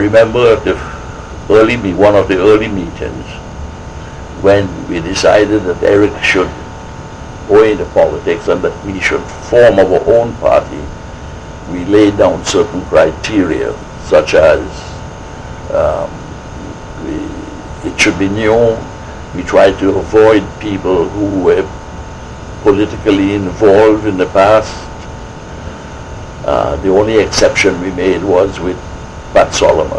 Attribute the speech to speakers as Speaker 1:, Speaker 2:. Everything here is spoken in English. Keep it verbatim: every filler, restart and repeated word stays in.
Speaker 1: Remember at the early me one of the early meetings when we decided that Eric should go into politics and that we should form our own party. We laid down certain criteria, such as um, we, it should be new. We tried to avoid people who were politically involved in the past. Uh, the only exception we made was with Pat Solomon.